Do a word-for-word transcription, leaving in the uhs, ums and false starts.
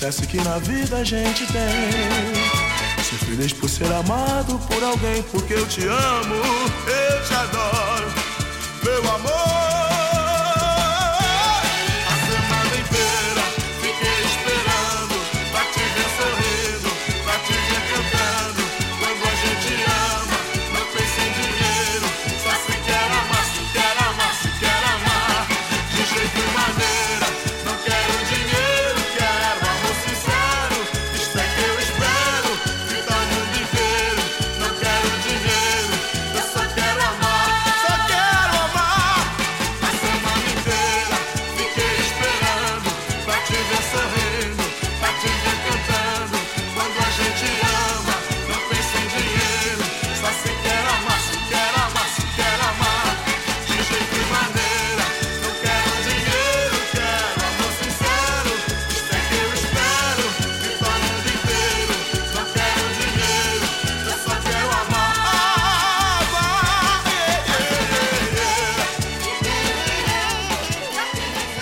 acontece que na vida a gente tem. Ser feliz por ser amado por alguém, porque eu te amo, eu te adoro, meu amor.